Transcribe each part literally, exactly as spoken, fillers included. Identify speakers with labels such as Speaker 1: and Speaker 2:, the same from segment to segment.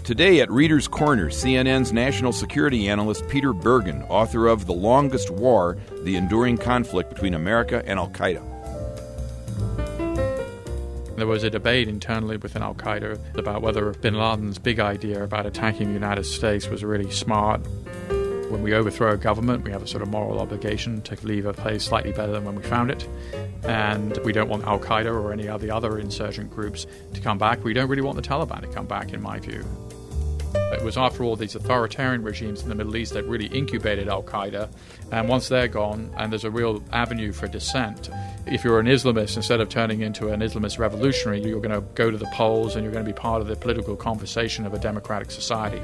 Speaker 1: Today at Reader's Corner, C N N's national security analyst Peter Bergen, author of The Longest War, The Enduring Conflict Between America and Al-Qaeda.
Speaker 2: There was a debate internally within Al-Qaeda about whether bin Laden's big idea about attacking the United States was really smart. When we overthrow a government, we have a sort of moral obligation to leave a place slightly better than when we found it. And we don't want Al-Qaeda or any of the other insurgent groups to come back. We don't really want the Taliban to come back, in my view. It was, after all, these authoritarian regimes in the Middle East that really incubated Al-Qaeda. And once they're gone, and there's a real avenue for dissent, if you're an Islamist, instead of turning into an Islamist revolutionary, you're going to go to the polls and you're going to be part of the political conversation of a democratic society.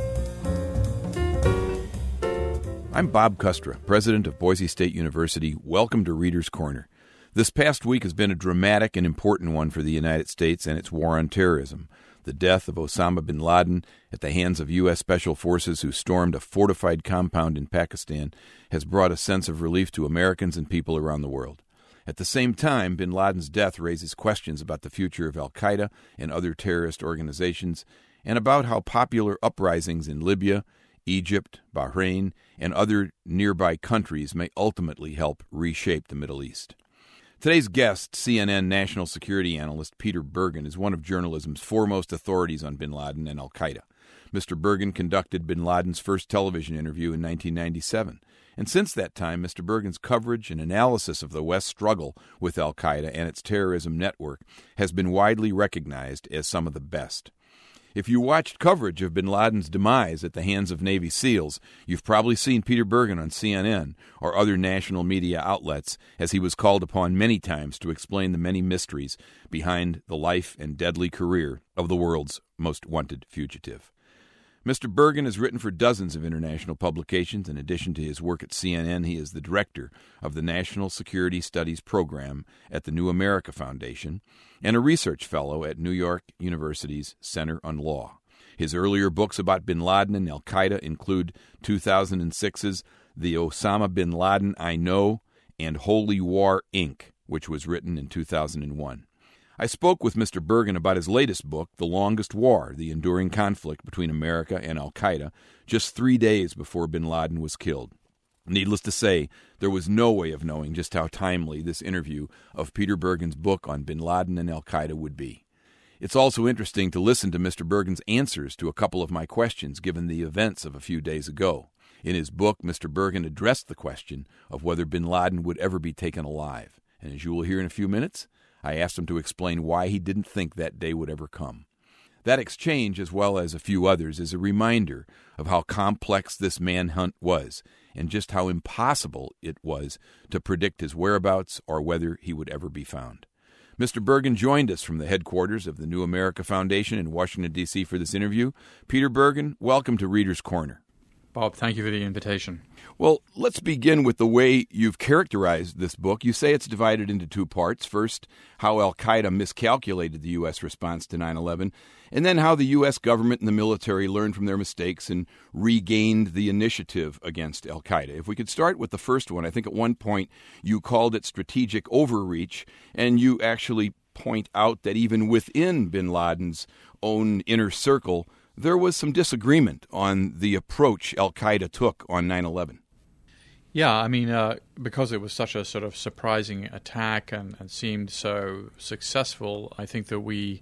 Speaker 1: I'm Bob Kustra, president of Boise State University. Welcome to Reader's Corner. This past week has been a dramatic and important one for the United States and its war on terrorism. The death of Osama bin Laden at the hands of U S Special Forces who stormed a fortified compound in Pakistan has brought a sense of relief to Americans and people around the world. At the same time, bin Laden's death raises questions about the future of Al-Qaeda and other terrorist organizations, and about how popular uprisings in Libya, Egypt, Bahrain, and other nearby countries may ultimately help reshape the Middle East. Today's guest, C N N national security analyst Peter Bergen, is one of journalism's foremost authorities on bin Laden and Al-Qaeda. Mister Bergen conducted bin Laden's first television interview in nineteen ninety-seven. And since that time, Mister Bergen's coverage and analysis of the West's struggle with Al-Qaeda and its terrorism network has been widely recognized as some of the best. If you watched coverage of bin Laden's demise at the hands of Navy SEALs, you've probably seen Peter Bergen on C N N or other national media outlets, as he was called upon many times to explain the many mysteries behind the life and deadly career of the world's most wanted fugitive. Mister Bergen has written for dozens of international publications. In addition to his work at C N N, he is the director of the National Security Studies Program at the New America Foundation and a research fellow at New York University's Center on Law. His earlier books about bin Laden and Al-Qaeda include two thousand six's The Osama bin Laden I Know and Holy War, Incorporated, which was written in two thousand one. I spoke with Mister Bergen about his latest book, The Longest War, The Enduring Conflict Between America and Al-Qaeda, just three days before bin Laden was killed. Needless to say, there was no way of knowing just how timely this interview of Peter Bergen's book on bin Laden and Al-Qaeda would be. It's also interesting to listen to Mister Bergen's answers to a couple of my questions given the events of a few days ago. In his book, Mister Bergen addressed the question of whether bin Laden would ever be taken alive. And as you will hear in a few minutes, I asked him to explain why he didn't think that day would ever come. That exchange, as well as a few others, is a reminder of how complex this manhunt was and just how impossible it was to predict his whereabouts or whether he would ever be found. Mister Bergen joined us from the headquarters of the New America Foundation in Washington, D C for this interview. Peter Bergen, welcome to Reader's Corner.
Speaker 2: Bob, thank you for the invitation.
Speaker 1: Well, let's begin with the way you've characterized this book. You say it's divided into two parts. First, how Al-Qaeda miscalculated the U S response to nine eleven, and then how the U S government and the military learned from their mistakes and regained the initiative against Al-Qaeda. If we could start with the first one, I think at one point you called it strategic overreach, and you actually point out that even within bin Laden's own inner circle, there was some disagreement on the approach Al-Qaeda took on nine eleven.
Speaker 2: Yeah, I mean, uh, because it was such a sort of surprising attack and, and seemed so successful, I think that we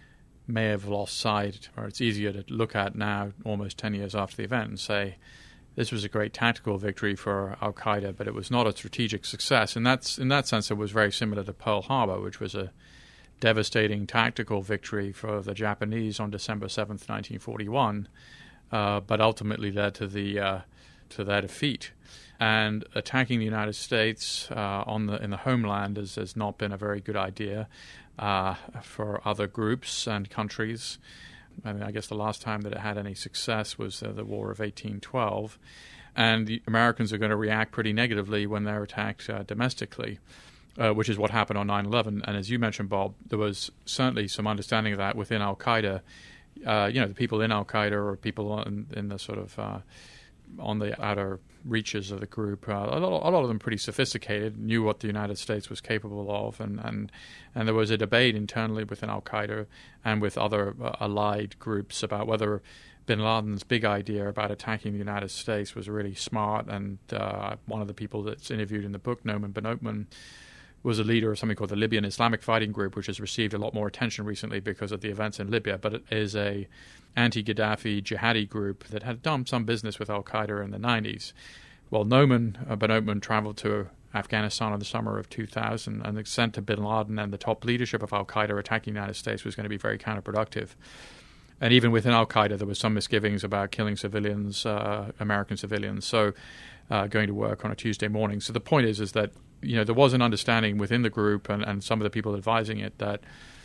Speaker 2: may have lost sight, or it's easier to look at now, almost ten years after the event, and say, this was a great tactical victory for Al-Qaeda, but it was not a strategic success. And that's, in that sense, it was very similar to Pearl Harbor, which was a devastating tactical victory for the Japanese on December seventh, nineteen forty-one, uh, but ultimately led to the uh, to their defeat. And attacking the United States uh, on the in the homeland has, has not been a very good idea uh, for other groups and countries. I mean, I guess the last time that it had any success was uh, the War of eighteen twelve, and the Americans are going to react pretty negatively when they're attacked uh, domestically. Uh, which is what happened on nine eleven. And as you mentioned, Bob, there was certainly some understanding of that within Al-Qaeda. Uh, you know, the people in Al-Qaeda or people in, in the sort of uh, on the outer reaches of the group. Uh, a, lot, a lot of them pretty sophisticated, knew what the United States was capable of, and, and, and there was a debate internally within Al-Qaeda and with other uh, allied groups about whether bin Laden's big idea about attacking the United States was really smart. And uh, one of the people that's interviewed in the book, Noman Ben-Othman, was a leader of something called the Libyan Islamic Fighting Group, which has received a lot more attention recently because of the events in Libya, but it is a anti-Gaddafi jihadi group that had done some business with Al-Qaeda in the nineties. Well, Noman uh, Ben-Othman traveled to Afghanistan in the summer of two thousand, and the sent to bin Laden and the top leadership of Al-Qaeda attacking the United States was going to be very counterproductive. And even within Al-Qaeda, there was some misgivings about killing civilians, uh, American civilians, so uh, going to work on a Tuesday morning. So the point is, is that you know there was an understanding within the group and, and some of the people advising it that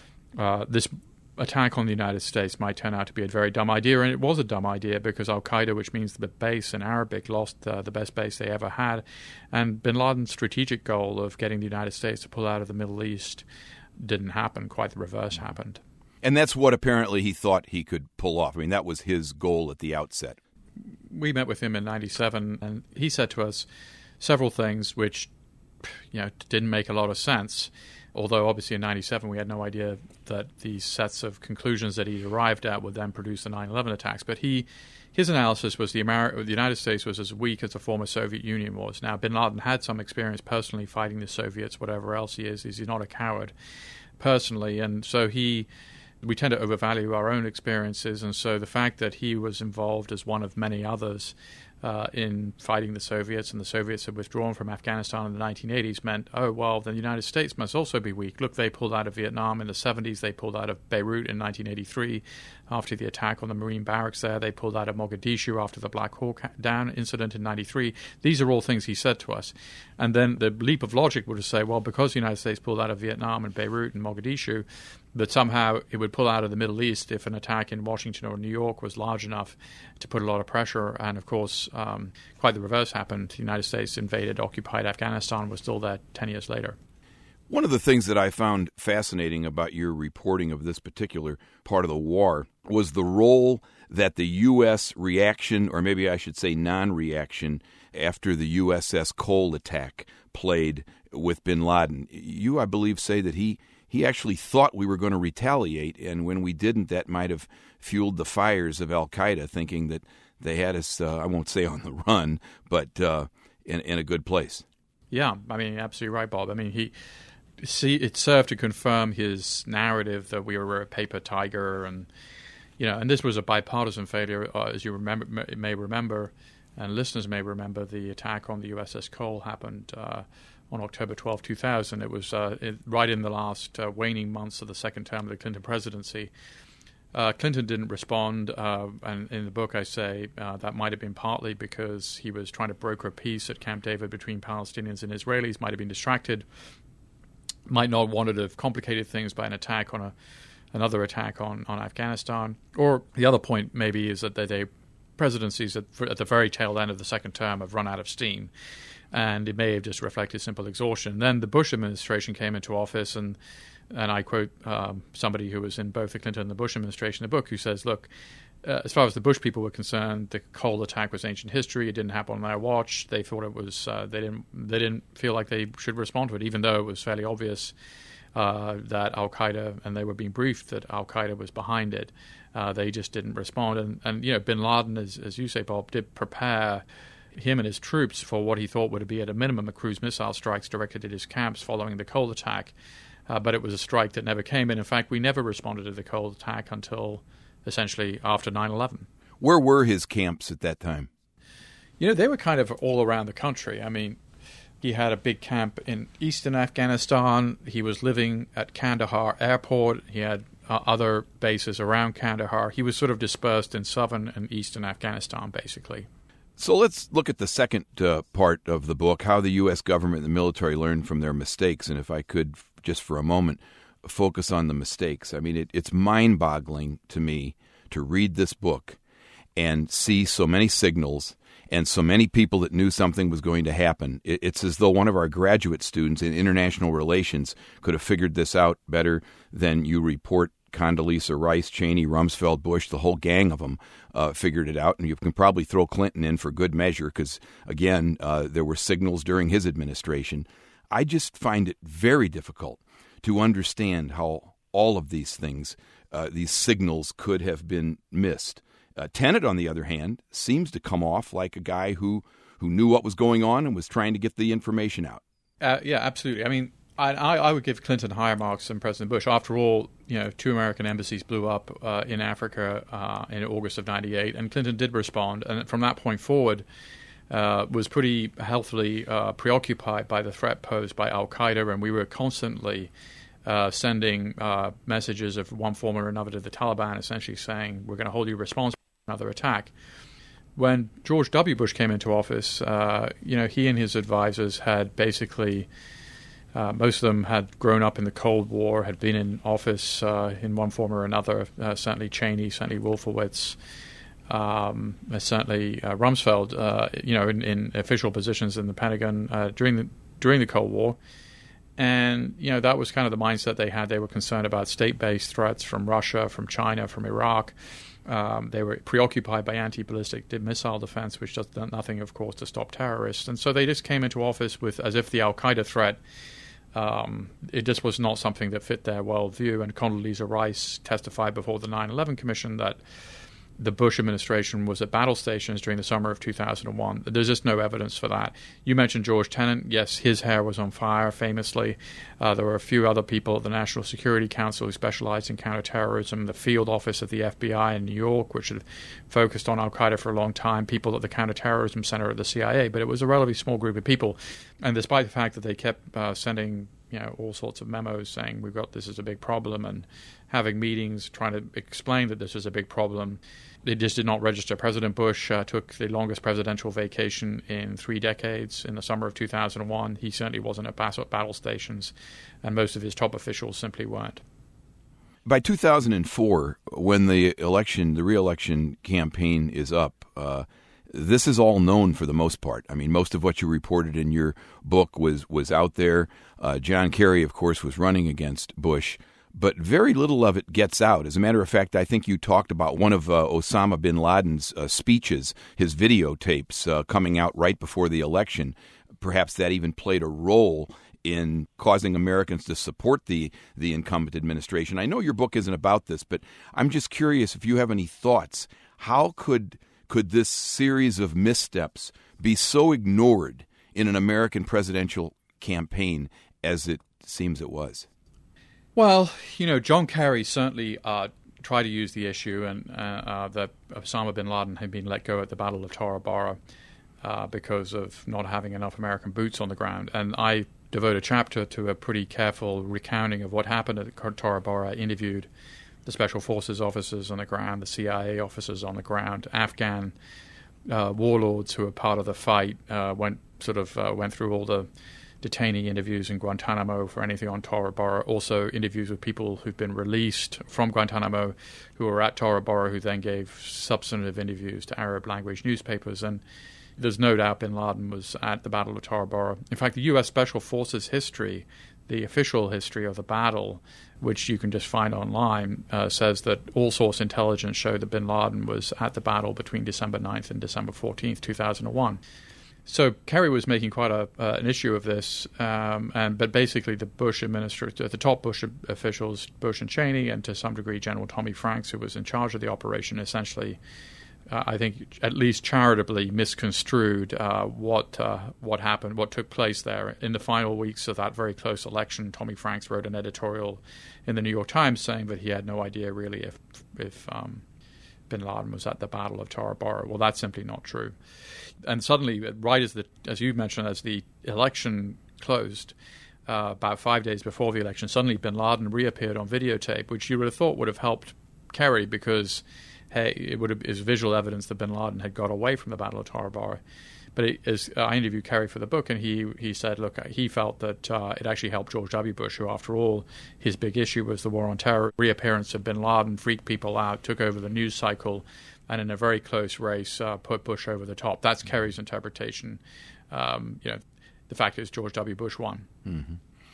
Speaker 2: uh, this attack on the United States might turn out to be a very dumb idea, and it was a dumb idea because Al-Qaeda, which means the base in Arabic, lost uh, the best base they ever had, and bin Laden's strategic goal of getting the United States to pull out of the Middle East didn't happen. Quite the reverse happened.
Speaker 1: And that's what apparently he thought he could pull off. I mean, that was his goal at the outset.
Speaker 2: We met with him in ninety-seven, and he said to us several things which, you know, didn't make a lot of sense. Although obviously in ninety-seven we had no idea that these sets of conclusions that he arrived at would then produce the nine eleven attacks. But he, his analysis was the, Ameri- the United States was as weak as the former Soviet Union was. Now, bin Laden had some experience personally fighting the Soviets, whatever else he is. He's not a coward personally, and so he... we tend to overvalue our own experiences, and so the fact that he was involved as one of many others uh, in fighting the Soviets, and the Soviets had withdrawn from Afghanistan in the nineteen eighties meant, oh, well, the United States must also be weak. Look, they pulled out of Vietnam in the seventies. They pulled out of Beirut in nineteen eighty-three after the attack on the Marine barracks there. They pulled out of Mogadishu after the Black Hawk Down incident in ninety-three. These are all things he said to us. And then the leap of logic would say, well, because the United States pulled out of Vietnam and Beirut and Mogadishu, that somehow it would pull out of the Middle East if an attack in Washington or New York was large enough to put a lot of pressure. And, of course, um, quite the reverse happened. The United States invaded, occupied Afghanistan, was still there ten years later.
Speaker 1: One of the things that I found fascinating about your reporting of this particular part of the war was the role that the U S reaction, or maybe I should say non-reaction, after the U S S Cole attack played with bin Laden. You, I believe, say that he... He actually thought we were going to retaliate, and when we didn't, that might have fueled the fires of Al-Qaeda, thinking that they had us, uh, I won't say on the run, but uh, in, in a good place.
Speaker 2: Yeah, I mean, absolutely right, Bob. I mean, he see it served to confirm his narrative that we were a paper tiger, and you know, and this was a bipartisan failure, uh, as you remember, may remember, and listeners may remember. The attack on the U S S Cole happened Uh, on October twelfth, two thousand. It was uh, it, right in the last uh, waning months of the second term of the Clinton presidency. Uh, Clinton didn't respond, uh, and in the book I say uh, that might have been partly because he was trying to broker a peace at Camp David between Palestinians and Israelis, might have been distracted, might not wanted to have complicated things by an attack on a another attack on, on Afghanistan. Or the other point maybe is that they presidencies at, at the very tail end of the second term have run out of steam. And it may have just reflected simple exhaustion. Then the Bush administration came into office, and and I quote um, somebody who was in both the Clinton and the Bush administration in the book, who says, look, uh, as far as the Bush people were concerned, the Cole attack was ancient history. It didn't happen on their watch. They thought it was uh, they didn't they didn't feel like they should respond to it, even though it was fairly obvious uh, that Al-Qaeda, and they were being briefed that Al-Qaeda was behind it. Uh, they just didn't respond. And, and you know, bin Laden, as, as you say, Bob, did prepare him and his troops for what he thought would be at a minimum a cruise missile strikes directed at his camps following the Cole attack. Uh, but it was a strike that never came. And in fact, we never responded to the Cole attack until essentially after nine eleven.
Speaker 1: Where were his camps at that time?
Speaker 2: You know, they were kind of all around the country. I mean, he had a big camp in eastern Afghanistan. He was living at Kandahar Airport. He had uh, other bases around Kandahar. He was sort of dispersed in southern and eastern Afghanistan, basically.
Speaker 1: So let's look at the second uh, part of the book, how the U S government and the military learned from their mistakes. And if I could, just for a moment, focus on the mistakes. I mean, it, it's mind-boggling to me to read this book and see so many signals and so many people that knew something was going to happen. It, it's as though one of our graduate students in international relations could have figured this out better than you report Condoleezza Rice, Cheney, Rumsfeld, Bush, the whole gang of them uh, figured it out. And you can probably throw Clinton in for good measure because, again, uh, there were signals during his administration. I just find it very difficult to understand how all of these things, uh, these signals could have been missed. Uh, Tenet, on the other hand, seems to come off like a guy who, who knew what was going on and was trying to get the information out.
Speaker 2: Uh, yeah, absolutely. I mean, I, I would give Clinton higher marks than President Bush. After all, you know, two American embassies blew up uh, in Africa uh, in August of ninety-eight, and Clinton did respond. And from that point forward, uh, was pretty healthily uh, preoccupied by the threat posed by Al-Qaeda, and we were constantly uh, sending uh, messages of one form or another to the Taliban, essentially saying, we're going to hold you responsible for another attack. When George W. Bush came into office, uh, you know, he and his advisors had basically... Uh, most of them had grown up in the Cold War, had been in office uh, in one form or another, uh, certainly Cheney, certainly Wolfowitz, um, certainly uh, Rumsfeld, uh, you know, in, in official positions in the Pentagon uh, during the during the Cold War. And, you know, that was kind of the mindset they had. They were concerned about state-based threats from Russia, from China, from Iraq. Um, they were preoccupied by anti-ballistic missile defense, which does nothing, of course, to stop terrorists. And so they just came into office with as if the Al-Qaeda threat, um, it just was not something that fit their worldview. And Condoleezza Rice testified before the nine eleven Commission that the Bush administration was at battle stations during the summer of two thousand one. There's just no evidence for that. You mentioned George Tenet. Yes, his hair was on fire, famously. Uh, there were a few other people at the National Security Council who specialized in counterterrorism, the field office of the F B I in New York, which had focused on Al-Qaeda for a long time, people at the Counterterrorism Center at the C I A. But it was a relatively small group of people. And despite the fact that they kept uh, sending you know, all sorts of memos saying we've got this is a big problem and having meetings trying to explain that this is a big problem, it just did not register. President Bush uh, took the longest presidential vacation in three decades in the summer of two thousand one. He certainly wasn't at battle stations, and most of his top officials simply weren't.
Speaker 1: By two thousand four, when the election, the re-election campaign is up, uh, this is all known for the most part. I mean, most of what you reported in your book was, was out there. Uh, John Kerry, of course, was running against Bush, but very little of it gets out. As a matter of fact, I think you talked about one of uh, Osama bin Laden's uh, speeches, his videotapes uh, coming out right before the election. Perhaps that even played a role in causing Americans to support the, the incumbent administration. I know your book isn't about this, but I'm just curious if you have any thoughts. How could could this series of missteps be so ignored in an American presidential campaign as it seems it was?
Speaker 2: Well, you know, John Kerry certainly uh, tried to use the issue and uh, uh, that Osama bin Laden had been let go at the Battle of Tora Bora uh, because of not having enough American boots on the ground. And I devote a chapter to a pretty careful recounting of what happened at Tora Bora. I interviewed the Special Forces officers on the ground, the C I A officers on the ground, Afghan uh, warlords who were part of the fight, uh, went sort of uh, went through all the detainee interviews in Guantanamo for anything on Tora Bora, also interviews with people who've been released from Guantanamo who were at Tora Bora, who then gave substantive interviews to Arab language newspapers. And there's no doubt bin Laden was at the Battle of Tora Bora. In fact, the U S Special Forces history, the official history of the battle, which you can just find online, uh, says that all source intelligence showed that bin Laden was at the battle between December ninth and December fourteenth, two thousand one. So Kerry was making quite a, uh, an issue of this, um, and but basically the Bush administration, the top Bush officials, Bush and Cheney, and to some degree General Tommy Franks, who was in charge of the operation, essentially, uh, I think at least charitably misconstrued uh, what uh, what happened, what took place there. In the final weeks of that very close election, Tommy Franks wrote an editorial in the New York Times saying that he had no idea really if if um, bin Laden was at the Battle of Tora Bora. Well, that's simply not true. And suddenly, right as the as you mentioned, as the election closed, uh, about five days before the election, suddenly bin Laden reappeared on videotape, which you would have thought would have helped Kerry because, hey, it would have is visual evidence that bin Laden had got away from the Battle of Tora Bora. But it, as uh, I interviewed Kerry for the book, and he he said, look, he felt that uh, it actually helped George W. Bush, who, after all, his big issue was the war on terror. Reappearance of bin Laden freaked people out, took over the news cycle, and in a very close race, uh, put Bush over the top. That's Kerry's interpretation. Um, you know, the fact is George W. Bush won.
Speaker 1: Mm-hmm.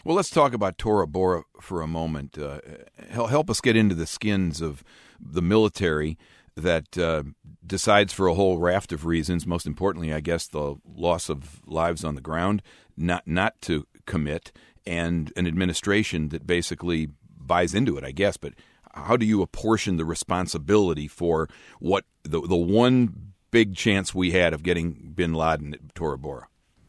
Speaker 1: Well, let's talk about Tora Bora for a moment. Uh, help us get into the skins of the military that uh, decides for a whole raft of reasons, most importantly, I guess, the loss of lives on the ground, not not to commit, and an administration that basically buys into it, I guess. But how do you apportion the responsibility for what the the one big chance we had of getting bin Laden at Tora Bora?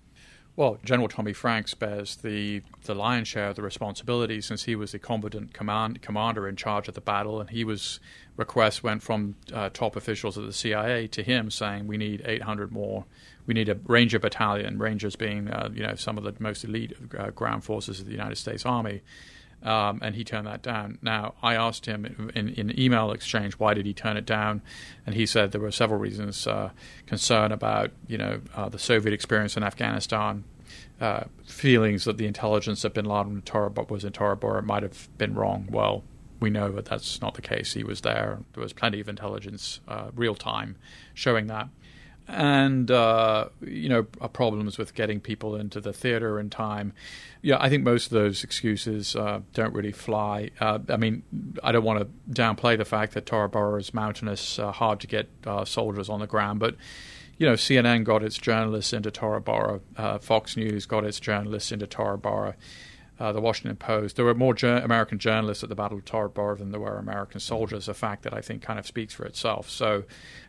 Speaker 2: Well, General Tommy Franks bears the, the lion's share of the responsibility, since he was the combatant command, commander in charge of the battle, and he was requests went from uh, top officials of the C I A to him saying we need eight hundred more. We need a Ranger battalion, Rangers being uh, you know some of the most elite uh, ground forces of the United States Army. Um, and he turned that down. Now, I asked him in, in an email exchange, why did he turn it down? And he said there were several reasons. Uh, concern about, you know, uh, the Soviet experience in Afghanistan, uh, feelings that the intelligence that bin Laden was in Tora Bora might have been wrong. Well, we know that that's not the case. He was there. There was plenty of intelligence, uh, real time, showing that. And, uh, you know, problems with getting people into the theater in time. Yeah, I think most of those excuses uh, don't really fly. Uh, I mean, I don't want to downplay the fact that Tora Bora is mountainous, uh, hard to get uh, soldiers on the ground. But, you know, C N N got its journalists into Tora Bora. Uh, Fox News got its journalists into Tora Bora. Uh, the Washington Post. There were more jur- American journalists at the Battle of Tora Bora than there were American soldiers, a fact that I think kind of speaks for itself. So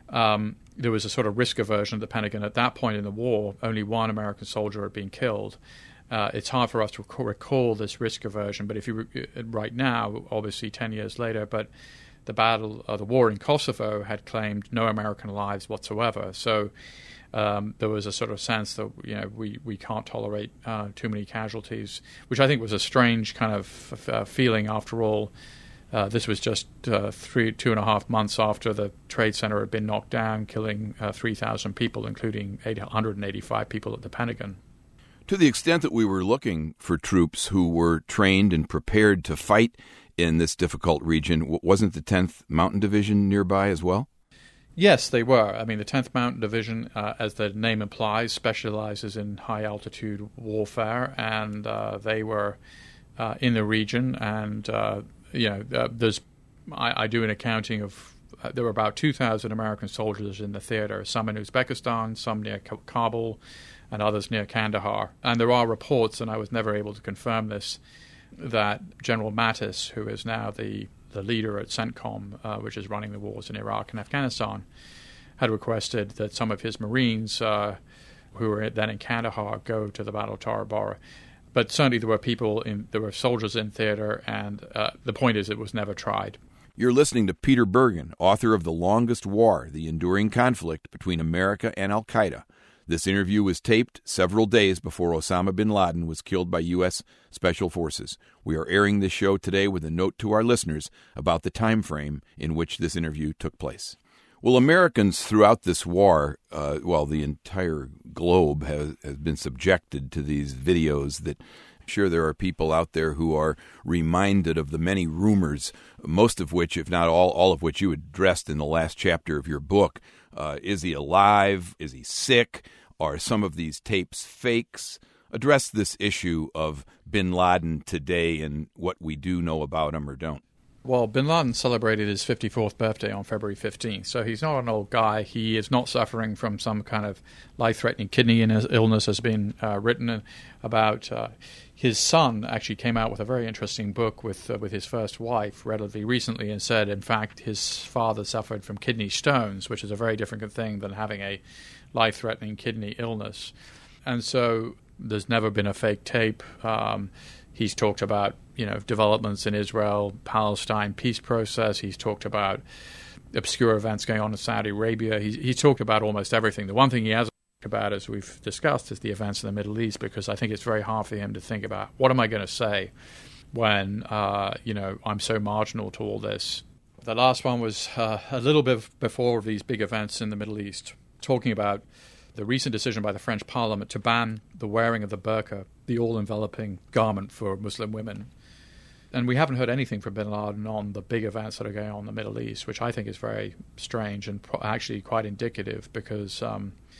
Speaker 2: um, there was a sort of risk aversion at the Pentagon. At that point in the war, only one American soldier had been killed. Uh, it's hard for us to recall, recall this risk aversion, but if you re- right now, obviously ten years later, but the battle, uh, the war in Kosovo had claimed no American lives whatsoever. So Um, there was a sort of sense that, you know, we, we can't tolerate uh, too many casualties, which I think was a strange kind of uh, feeling. After all, uh, this was just uh, three, two and a half months after the Trade Center had been knocked down, killing uh, three thousand people, including eight hundred eighty-five people at the Pentagon.
Speaker 1: To the extent that we were looking for troops who were trained and prepared to fight in this difficult region, wasn't the tenth Mountain Division nearby as well?
Speaker 2: Yes, they were. I mean, the tenth Mountain Division, uh, as the name implies, specializes in high-altitude warfare, and uh, they were uh, in the region. And, uh, you know, uh, there's I, I do an accounting of uh, there were about two thousand American soldiers in the theater, some in Uzbekistan, some near Kabul, and others near Kandahar. And there are reports, and I was never able to confirm this, that General Mattis, who is now the the leader at CENTCOM, uh, which is running the wars in Iraq and Afghanistan, had requested that some of his Marines, uh, who were then in Kandahar, go to the Battle of Tora Bora. But certainly there were people, in, there were soldiers in theater, and uh, the point is it was never tried.
Speaker 1: You're listening to Peter Bergen, author of The Longest War, The Enduring Conflict Between America and Al-Qaeda. This interview was taped several days before Osama bin Laden was killed by U S Special Forces. We are airing this show today with a note to our listeners about the time frame in which this interview took place. Well, Americans throughout this war, uh, well, the entire globe has, has been subjected to these videos that sure there are people out there who are reminded of the many rumors, most of which, if not all, all of which you addressed in the last chapter of your book. Uh, is he alive? Is he sick? Are some of these tapes fakes? Address this issue of bin Laden today and what we do know about him or don't.
Speaker 2: Well, bin Laden celebrated his fifty-fourth birthday on February fifteenth, so he's not an old guy. He is not suffering from some kind of life-threatening kidney illness, has been uh, written about. Uh, his son actually came out with a very interesting book with uh, with his first wife relatively recently and said, in fact, his father suffered from kidney stones, which is a very different thing than having a life-threatening kidney illness. And so there's never been a fake tape. Um, he's talked about, you know, developments in Israel, Palestine peace process. He's talked about obscure events going on in Saudi Arabia. He's, he's talked about almost everything. The one thing he hasn't talked about, as we've discussed, is the events in the Middle East, because I think it's very hard for him to think about, what am I going to say when, uh, you know, I'm so marginal to all this. The last one was uh, a little bit before these big events in the Middle East, talking about the recent decision by the French Parliament to ban the wearing of the burqa, the all-enveloping garment for Muslim women. And we haven't heard anything from bin Laden on the big events that are going on in the Middle East, which I think is very strange and pro- actually quite indicative, because um,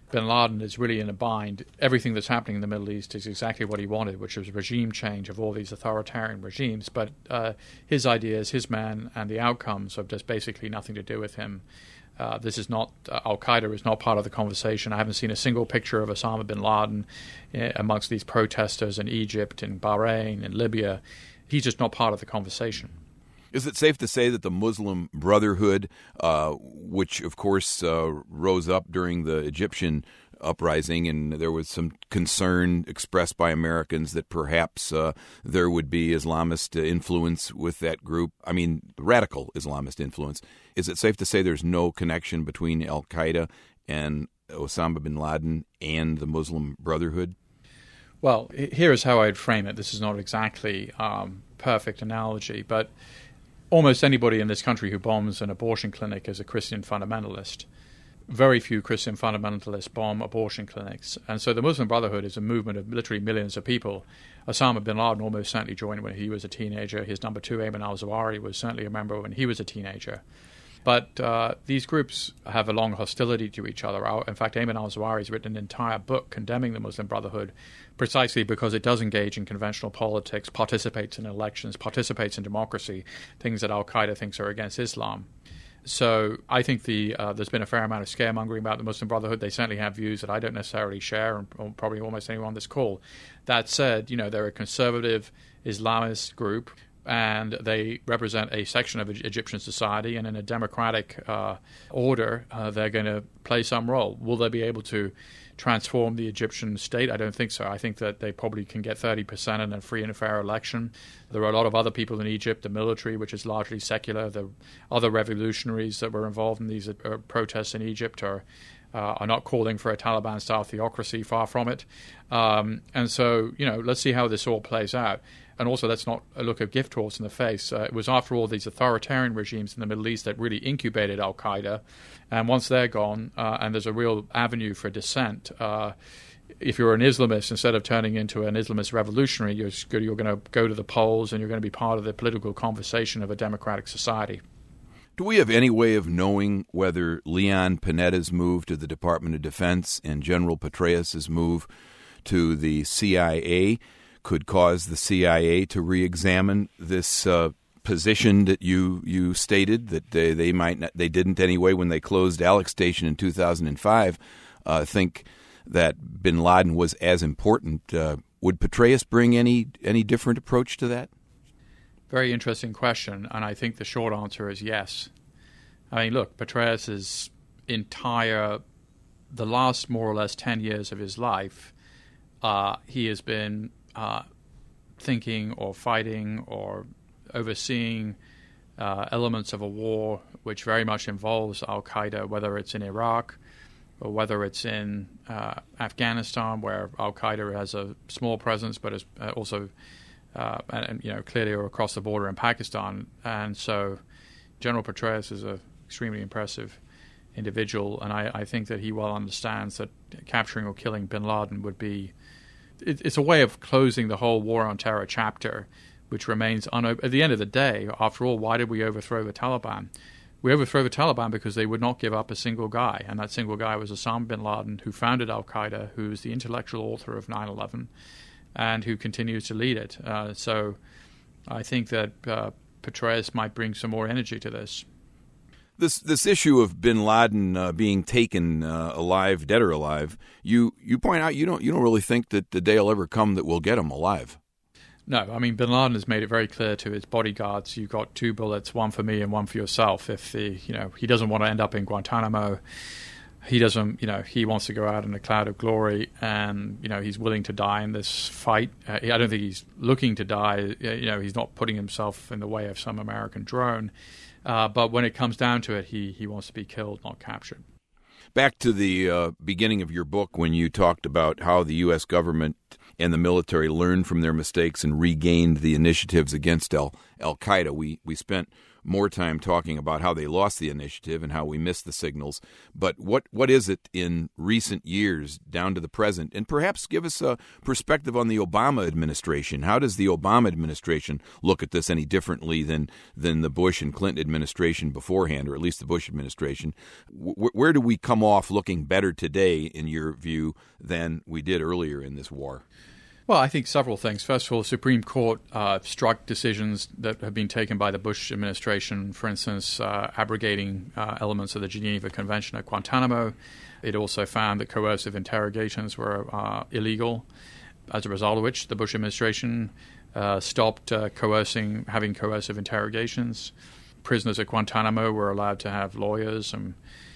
Speaker 2: bin Laden is really in a bind. Everything that's happening in the Middle East is exactly what he wanted, which was regime change of all these authoritarian regimes. But uh, his ideas, his man, and the outcomes have just basically nothing to do with him. Uh, this is not, uh, Al-Qaeda is not part of the conversation. I haven't seen a single picture of Osama bin Laden uh, amongst these protesters in Egypt, in Bahrain, in Libya. He's just not part of the conversation.
Speaker 1: Is it safe to say that the Muslim Brotherhood, uh, which of course uh, rose up during the Egyptian uprising, and there was some concern expressed by Americans that perhaps uh, there would be Islamist influence with that group, I mean radical Islamist influence, is it safe to say there's no connection between Al-Qaeda and Osama bin Laden and the Muslim Brotherhood?
Speaker 2: Well, here is how I'd frame it. This is not exactly um, perfect analogy, but almost anybody in this country who bombs an abortion clinic is a Christian fundamentalist. Very few Christian fundamentalists bomb abortion clinics. And so the Muslim Brotherhood is a movement of literally millions of people. Osama bin Laden almost certainly joined when he was a teenager. His number two, Ayman al-Zawahiri, was certainly a member when he was a teenager. But uh, these groups have a long hostility to each other. In fact, Ayman al-Zawahiri has written an entire book condemning the Muslim Brotherhood precisely because it does engage in conventional politics, participates in elections, participates in democracy, things that al-Qaeda thinks are against Islam. So I think the uh, there's been a fair amount of scaremongering about the Muslim Brotherhood. They certainly have views that I don't necessarily share, and or probably almost anyone on this call. That said, you know, they're a conservative Islamist group, and they represent a section of Egyptian society, and in a democratic uh, order, uh, they're going to play some role. Will they be able to transform the Egyptian state? I don't think so. I think that they probably can get thirty percent in a free and fair election. There are a lot of other people in Egypt, the military, which is largely secular, the other revolutionaries that were involved in these uh, protests in Egypt are Uh, are not calling for a Taliban-style theocracy, far from it. Um, and so, you know, let's see how this all plays out. And also, let's not look a gift horse in the face. Uh, it was, after all, these authoritarian regimes in the Middle East that really incubated al-Qaeda. And once they're gone, uh, and there's a real avenue for dissent, uh, if you're an Islamist, instead of turning into an Islamist revolutionary, you're, you're going to go to the polls and you're going to be part of the political conversation of a democratic society.
Speaker 1: Do we have any way of knowing whether Leon Panetta's move to the Department of Defense and General Petraeus' move to the C I A could cause the C I A to re-examine this uh, position that you you stated that they, they might not, they didn't anyway when they closed Alex Station in two thousand five, uh, think that bin Laden was as important? Uh, would Petraeus bring any any different approach to that?
Speaker 2: Very interesting question, and I think the short answer is yes. I mean, look, Petraeus' entire, the last more or less ten years of his life, uh, he has been uh, thinking or fighting or overseeing uh, elements of a war which very much involves al-Qaeda, whether it's in Iraq or whether it's in uh, Afghanistan, where al-Qaeda has a small presence but is also Uh, and, and, you know, clearly are across the border in Pakistan. And so General Petraeus is an extremely impressive individual, and I, I think that he well understands that capturing or killing bin Laden would be it, it's a way of closing the whole war on terror chapter, which remains unopened. At the end of the day, after all, why did we overthrow the Taliban? We overthrew the Taliban because they would not give up a single guy, and that single guy was Osama bin Laden, who founded al-Qaeda, who's the intellectual author of nine eleven, and who continues to lead it. Uh, so I think that uh, Petraeus might bring some more energy to this.
Speaker 1: This this issue of bin Laden uh, being taken uh, alive, dead or alive, you you point out you don't you don't really think that the day will ever come that we'll get him alive.
Speaker 2: No, I mean, bin Laden has made it very clear to his bodyguards, you've got two bullets, one for me and one for yourself. If the you know he doesn't want to end up in Guantanamo. He doesn't, you know, he wants to go out in a cloud of glory, and, you know, he's willing to die in this fight. Uh, I don't think he's looking to die. You know, he's not putting himself in the way of some American drone. Uh, but when it comes down to it, he, he wants to be killed, not captured.
Speaker 1: Back to the uh, beginning of your book when you talked about how the U S government and the military learned from their mistakes and regained the initiatives against Al- Al-Qaeda. We, we spent more time talking about how they lost the initiative and how we missed the signals. But what what is it in recent years down to the present? And perhaps give us a perspective on the Obama administration. How does the Obama administration look at this any differently than, than the Bush and Clinton administration beforehand, or at least the Bush administration? W- where do we come off looking better today, in your view, than we did earlier in this war?
Speaker 2: Well, I think several things. First of all, the Supreme Court uh, struck decisions that have been taken by the Bush administration, for instance, uh, abrogating uh, elements of the Geneva Convention at Guantanamo. It also found that coercive interrogations were uh, illegal, as a result of which the Bush administration uh, stopped uh, coercing, having coercive interrogations. Prisoners at Guantanamo were allowed to have lawyers and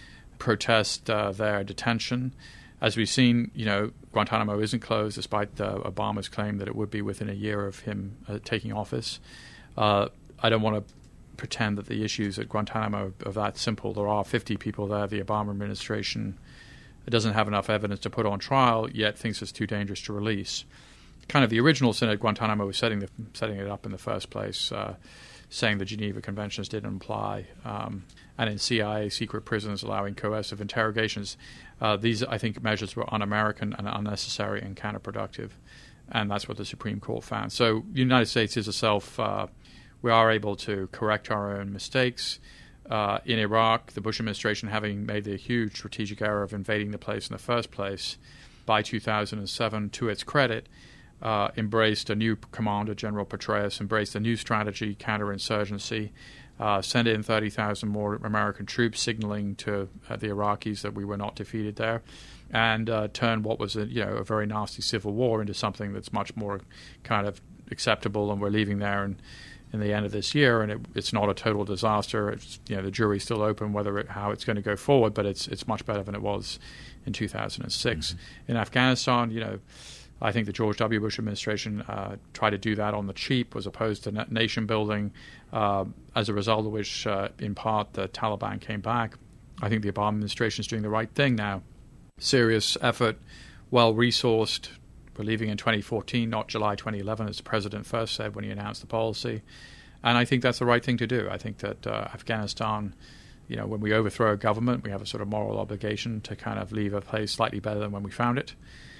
Speaker 2: protest uh, their detention. As we've seen, you know, Guantanamo isn't closed, despite uh, Obama's claim that it would be within a year of him uh, taking office. Uh, I don't want to pretend that the issues at Guantanamo are that simple. There are fifty people there. The Obama administration doesn't have enough evidence to put on trial, yet thinks it's too dangerous to release. Kind of the original sin at Guantanamo was setting the, setting it up in the first place, uh, saying the Geneva Conventions didn't apply, um, and in C I A secret prisons allowing coercive interrogations. Uh, these, I think, measures were un-American and unnecessary and counterproductive, and that's what the Supreme Court found. So the United States is itself, uh, we are able to correct our own mistakes. Uh, in Iraq, the Bush administration, having made the huge strategic error of invading the place in the first place, by two thousand seven, to its credit, uh, embraced a new commander, General Petraeus, embraced a new strategy, counterinsurgency, uh, sent in thirty thousand more American troops, signaling to uh, the Iraqis that we were not defeated there, and uh, turned what was a, you know, a very nasty civil war into something that's much more kind of acceptable, and we're leaving there in, in the end of this year, and it, it's not a total disaster. It's, you know, the jury's still open whether it, how it's going to go forward, but it's it's much better than it was in two thousand six. Mm-hmm. In Afghanistan, you know, I think the George W. Bush administration uh, tried to do that on the cheap, was opposed to na- nation building, uh, as a result of which, uh, in part, the Taliban came back. I think the Obama administration is doing the right thing now. Serious effort, well-resourced. We're leaving in twenty fourteen, not July twenty eleven, as the president first said when he announced the policy. And I think that's the right thing to do. I think that uh, Afghanistan, you know, when we overthrow a government, we have a sort of moral obligation to kind of leave a place slightly better than when we found it.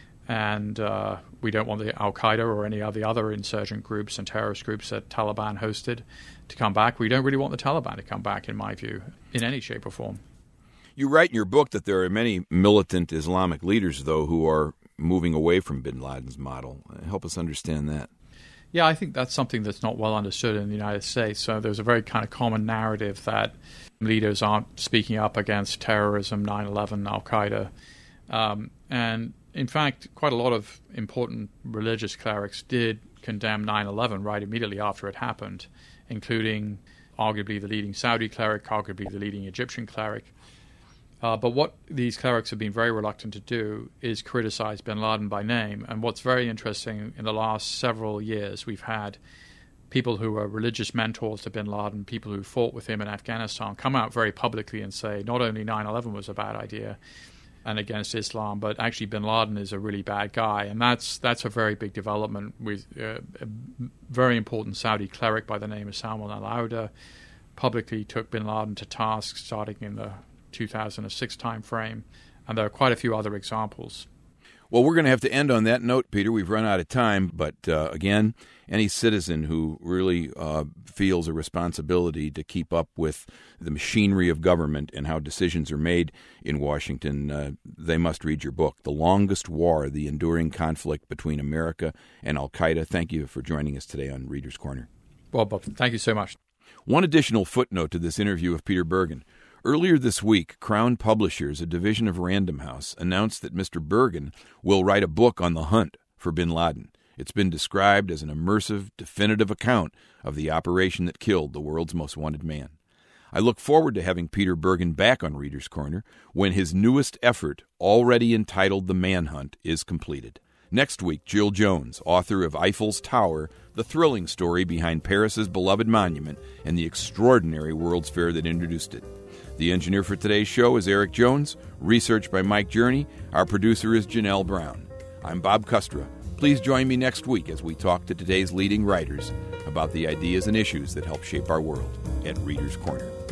Speaker 2: And uh, we don't want the Al-Qaeda or any of the other insurgent groups and terrorist groups that Taliban hosted to come back. We don't really want the Taliban to come back, in my view, in any shape or form.
Speaker 1: You write in your book that there are many militant Islamic leaders, though, who are moving away from bin Laden's model. Help us understand that.
Speaker 2: Yeah, I think that's something that's not well understood in the United States. So there's a very kind of common narrative that leaders aren't speaking up against terrorism, nine eleven, Al-Qaeda. Um, and in fact, quite a lot of important religious clerics did condemn nine eleven right immediately after it happened, including arguably the leading Saudi cleric, arguably the leading Egyptian cleric. Uh, but what these clerics have been very reluctant to do is criticize bin Laden by name. And what's very interesting, in the last several years, we've had people who are religious mentors to bin Laden, people who fought with him in Afghanistan, come out very publicly and say not only nine eleven was a bad idea and against Islam, but actually bin Laden is a really bad guy. And that's that's a very big development. With uh, a very important Saudi cleric by the name of Salman al-Auda publicly took bin Laden to task starting in the two thousand six time frame, and there are quite a few other examples.
Speaker 1: Well, we're going to have to end on that note, Peter. We've run out of time, but uh, again, any citizen who really uh, feels a responsibility to keep up with the machinery of government and how decisions are made in Washington, uh, they must read your book, The Longest War, The Enduring Conflict Between America and Al-Qaeda. Thank you for joining us today on Reader's Corner.
Speaker 2: Well, Bob, thank you so much.
Speaker 1: One additional footnote to this interview with Peter Bergen. Earlier this week, Crown Publishers, a division of Random House, announced that Mister Bergen will write a book on the hunt for bin Laden. It's been described as an immersive, definitive account of the operation that killed the world's most wanted man. I look forward to having Peter Bergen back on Reader's Corner when his newest effort, already entitled The Manhunt, is completed. Next week, Jill Jones, author of Eiffel's Tower, the thrilling story behind Paris's beloved monument and the extraordinary World's Fair that introduced it. The engineer for today's show is Eric Jones, research by Mike Journey. Our producer is Janelle Brown. I'm Bob Custra. Please join me next week as we talk to today's leading writers about the ideas and issues that help shape our world at Reader's Corner.